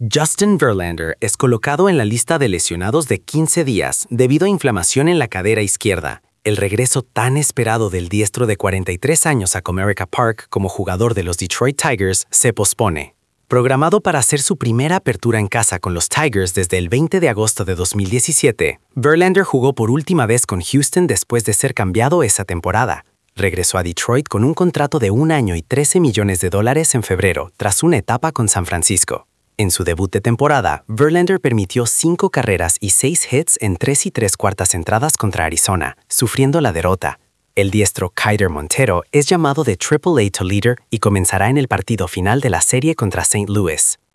Justin Verlander es colocado en la lista de lesionados de 15 días debido a inflamación en la cadera izquierda. El regreso tan esperado del diestro de 43 años a Comerica Park como jugador de los Detroit Tigers se pospone. Programado para hacer su primera apertura en casa con los Tigers desde el 20 de agosto de 2017, Verlander jugó por última vez con Houston después de ser cambiado esa temporada. Regresó a Detroit con un contrato de 1 año y $13 millones en febrero, tras una etapa con San Francisco. En su debut de temporada, Verlander permitió 5 carreras y 6 hits en 3 3/4 entradas contra Arizona, sufriendo la derrota. El diestro Keider Montero es llamado de Triple-A to Leader y comenzará en el partido final de la serie contra St. Louis.